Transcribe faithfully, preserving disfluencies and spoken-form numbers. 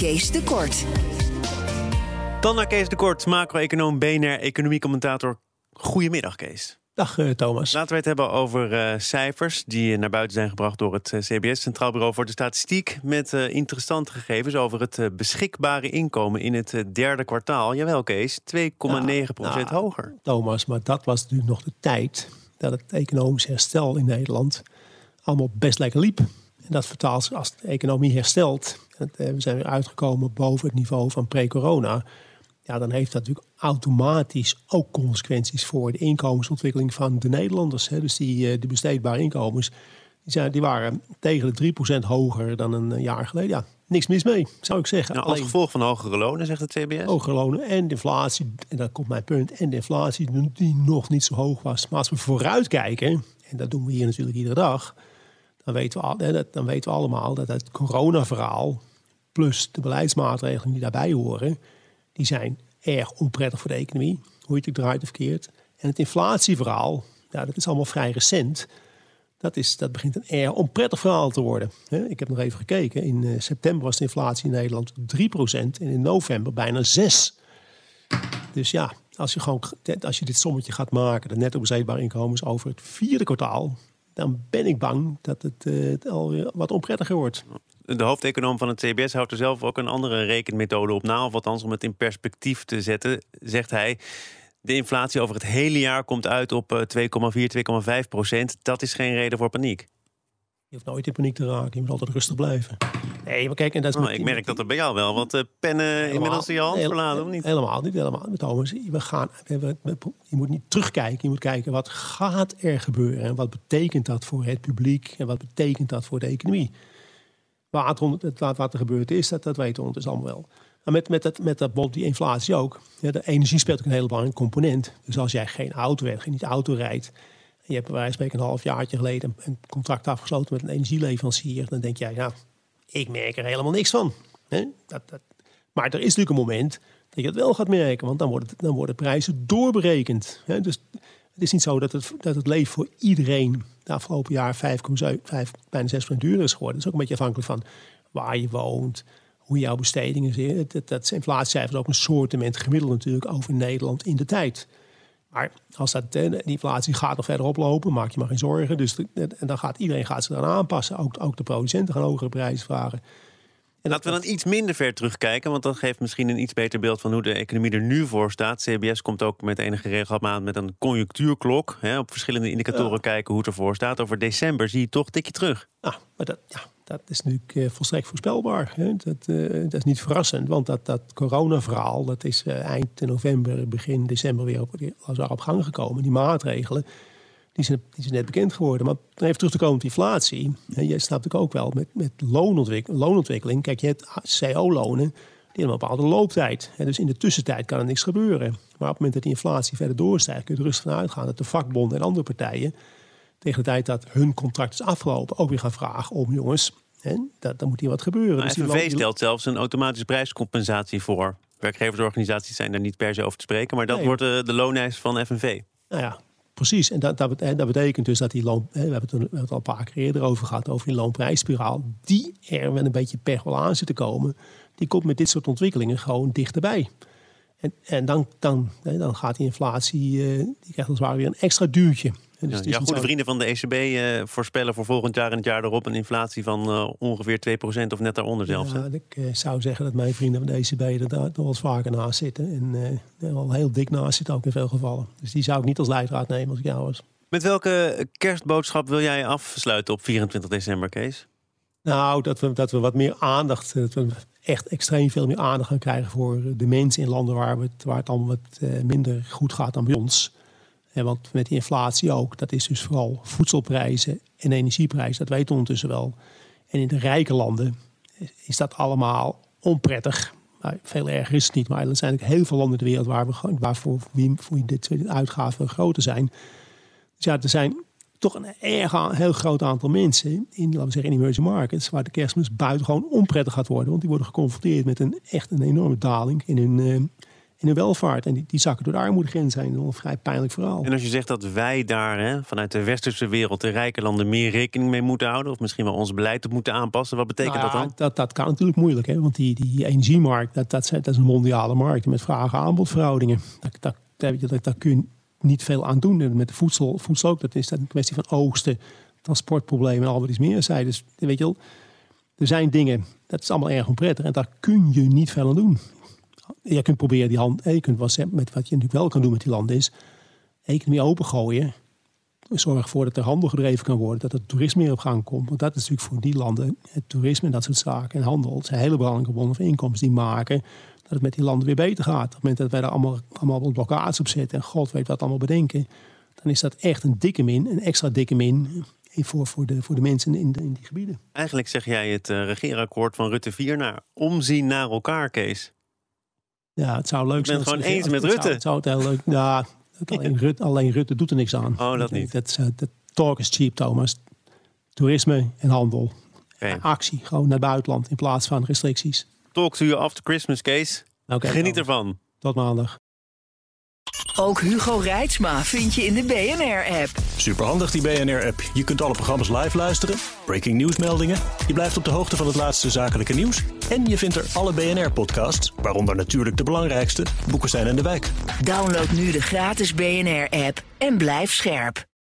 Kees de Kort. Dan naar Kees de Kort, macro-econoom, B N R, economiecommentator. Goedemiddag, Kees. Dag uh, Thomas. Laten we het hebben over uh, cijfers die naar buiten zijn gebracht door het uh, C B S, Centraal Bureau voor de Statistiek, met uh, interessante gegevens over het uh, beschikbare inkomen in het uh, derde kwartaal. Jawel, Kees, twee komma negen procent ja, hoger. Nou, Thomas, maar dat was natuurlijk nog de tijd dat het economisch herstel in Nederland allemaal best lekker liep. En dat vertaalt zich als de economie herstelt. En uh, we zijn weer uitgekomen boven het niveau van pre-corona. Ja, dan heeft dat natuurlijk automatisch ook consequenties voor de inkomensontwikkeling van de Nederlanders. Hè. Dus die de besteedbare inkomens, die, zijn, die waren tegen de drie procent hoger dan een jaar geleden. Ja, niks mis mee, zou ik zeggen. Nou, als Alleen, gevolg van hogere lonen, zegt het C B S? Hogere lonen en de inflatie, en dat komt mijn punt, en de inflatie die nog niet zo hoog was. Maar als we vooruitkijken, en dat doen we hier natuurlijk iedere dag, dan weten we, al, dan weten we allemaal dat het coronaverhaal plus de beleidsmaatregelen die daarbij horen, die zijn erg onprettig voor de economie, hoe je het draait of verkeerd. En het inflatieverhaal, ja, dat is allemaal vrij recent. Dat, is, dat begint een erg onprettig verhaal te worden. Ik heb nog even gekeken. In september was de inflatie in Nederland drie procent en in november bijna zes procent. Dus ja, als je, gewoon, als je dit sommetje gaat maken, de netto besteedbare inkomens over het vierde kwartaal, dan ben ik bang dat het uh, alweer wat onprettiger wordt. De hoofdeconoom van het C B S houdt er zelf ook een andere rekenmethode op na. Of althans, om het in perspectief te zetten, zegt hij, de inflatie over het hele jaar komt uit op twee komma vier, twee komma vijf procent. Dat is geen reden voor paniek. Je hoeft nooit in paniek te raken. Je moet altijd rustig blijven. Nee, maar kijk, en dat is oh, met, ik merk dat er bij jou wel wat uh, pennen helemaal, inmiddels in je hand verlaten, of niet? Helemaal niet, helemaal niet, Thomas. We gaan, we, we, je moet niet terugkijken. Je moet kijken, wat gaat er gebeuren? En wat betekent dat voor het publiek? En wat betekent dat voor de economie? Wat, wat er gebeurd is, dat, dat weten we ondertussen allemaal wel. Maar met, met, dat, met dat, die inflatie ook. Ja, de energie speelt ook een hele belangrijke component. Dus als jij geen auto hebt, geen niet auto rijdt, en je hebt bij wijze van spreken een halfjaartje geleden een contract afgesloten met een energieleverancier, dan denk jij, ja, ik merk er helemaal niks van. He? Dat, dat. Maar er is natuurlijk een moment dat je het wel gaat merken, want dan worden, het, dan worden prijzen doorberekend. He? Dus het is niet zo dat het, dat het leven voor iedereen de afgelopen jaar vijf komma vijf, bijna zes procent duurder is geworden. Dat is ook een beetje afhankelijk van waar je woont, hoe jouw bestedingen zijn. Dat, dat inflatiecijfers ook een soortement gemiddeld natuurlijk over Nederland in de tijd. Maar als dat, de inflatie gaat nog verder oplopen, maak je maar geen zorgen. Dus en dan gaat iedereen gaat zich eraan aanpassen. Ook, ook de producenten gaan hogere prijzen vragen. En laten we dan iets minder ver terugkijken, want dat geeft misschien een iets beter beeld van hoe de economie er nu voor staat. C B S komt ook met enige regelmaat met een conjunctuurklok. Hè, op verschillende indicatoren ja. kijken hoe het ervoor staat. Over december zie je toch een tikje terug. Ah, maar dat, ja, dat is natuurlijk uh, volstrekt voorspelbaar. Hè. Dat, uh, dat is niet verrassend, want dat, dat coronaverhaal, dat is uh, eind november, begin december weer op, weer op gang gekomen. Die maatregelen, die zijn, die zijn net bekend geworden. Maar even terug te komen op die inflatie. Hè, jij snapt het ook wel, met, met loonontwik- loonontwikkeling. Kijk, je hebt C O-lonen, die hebben een bepaalde looptijd. Hè, dus in de tussentijd kan er niks gebeuren. Maar op het moment dat die inflatie verder doorstijgt, kun je er rustig van uitgaan dat de vakbonden en andere partijen tegen de tijd dat hun contract is afgelopen ook weer gaan vragen om, jongens, hè, dat, dan moet hier wat gebeuren. Nou, dus F N V die stelt zelfs een automatische prijscompensatie voor. Werkgeversorganisaties zijn daar niet per se over te spreken, maar dat nee. wordt uh, de looneis van F N V. Nou ja, precies. En dat, dat, dat betekent dus dat die loon, we hebben, het, we hebben het al een paar keer eerder over gehad, over die loonprijsspiraal, die er wel een beetje per wel aan zit te komen, die komt met dit soort ontwikkelingen gewoon dichterbij. En, en dan, dan, dan gaat die inflatie, uh, die krijgt als het ware weer een extra duwtje. Dus ja, ja, goede zo... vrienden van de E C B uh, voorspellen voor volgend jaar en het jaar erop een inflatie van uh, ongeveer twee procent of net daaronder zelfs. Ja, ik uh, zou zeggen dat mijn vrienden van de E C B er daar nog wel eens vaker naast zitten. En uh, wel heel dik naast zitten ook in veel gevallen. Dus die zou ik niet als leidraad nemen als ik jou was. Met welke kerstboodschap wil jij afsluiten op vierentwintig december, Kees? Nou, dat we, dat we wat meer aandacht, dat we echt extreem veel meer aandacht gaan krijgen voor de mensen in landen waar, we het, waar het allemaal wat uh, minder goed gaat dan bij ons. En want met die inflatie ook, dat is dus vooral voedselprijzen en energieprijzen. Dat weten we ondertussen wel. En in de rijke landen is dat allemaal onprettig. Nou, veel erger is het niet, maar er zijn ook heel veel landen in de wereld waar we gewoon, waarvoor voor dit soort uitgaven groter zijn. Dus ja, er zijn toch een erg heel groot aantal mensen in, laten we zeggen, in emerging markets, waar de kerstmis buitengewoon onprettig gaat worden. Want die worden geconfronteerd met een echt een enorme daling in hun uh, in hun welvaart. En die, die zakken door de armoedegrens heen. Dat is een vrij pijnlijk verhaal. En als je zegt dat wij daar hè, vanuit de westerse wereld, de rijke landen, meer rekening mee moeten houden, of misschien wel ons beleid moeten aanpassen, wat betekent nou ja, dat dan? Dat, dat kan natuurlijk moeilijk, hè? Want die, die energiemarkt, dat, dat, dat is een mondiale markt met vraag- en aanbodverhoudingen. Dat, dat, dat, dat, daar kun je niet veel aan doen. Met de voedsel, voedsel ook, dat is dat een kwestie van oogsten, transportproblemen en al wat iets meer zei. Dus weet je wel, er zijn dingen, dat is allemaal erg onprettig en daar kun je niet veel aan doen. Je kunt proberen die hand, je kunt wat, met wat je natuurlijk wel kan doen met die landen is economie opengooien. Zorg ervoor dat er handel gedreven kan worden, dat het toerisme meer op gang komt. Want dat is natuurlijk voor die landen, het toerisme en dat soort zaken en handel, het zijn hele belangrijke bronnen van inkomsten die maken dat het met die landen weer beter gaat. Op het moment dat wij daar allemaal, allemaal blokkades op zetten en god weet wat allemaal bedenken, dan is dat echt een dikke min, een extra dikke min voor, voor, de, voor de mensen in, de, in die gebieden. Eigenlijk zeg jij het uh, regeerakkoord van Rutte vier naar omzien naar elkaar, Kees. Ja, het zou leuk ik ben zijn. Het gewoon eens met het Rutte. Zou, het zou het heel leuk. Ja, het alleen, Rutte, alleen Rutte doet er niks aan. Oh, dat niet. Dat, dat talk is cheap, Thomas. Toerisme en handel. Okay. Actie, gewoon naar het buitenland in plaats van restricties. Talk to you after Christmas, Kees. Okay, Geniet dan. ervan. Tot maandag. Ook Hugo Reitsma vind je in de B N R-app. Superhandig die B N R-app. Je kunt alle programma's live luisteren, breaking nieuwsmeldingen. Je blijft op de hoogte van het laatste zakelijke nieuws. En je vindt er alle B N R-podcasts, waaronder natuurlijk de belangrijkste, Boekenstein en de Wijk. Download nu de gratis B N R-app en blijf scherp.